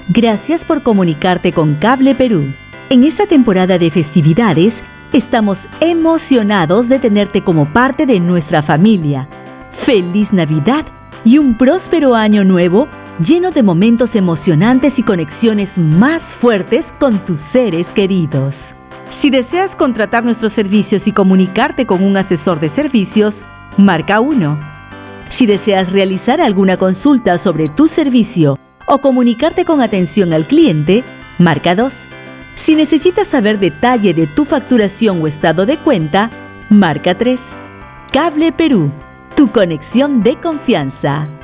Gracias por comunicarte con Cable Perú. En esta temporada de festividades, estamos emocionados de tenerte como parte de nuestra familia. ¡Feliz Navidad y un próspero año nuevo lleno de momentos emocionantes y conexiones más fuertes con tus seres queridos! Si deseas contratar nuestros servicios y comunicarte con un asesor de servicios, marca 1. Si deseas realizar alguna consulta sobre tu servicio o comunicarte con atención al cliente, marca 2. Si necesitas saber detalle de tu facturación o estado de cuenta, marca 3. Cable Perú, tu conexión de confianza.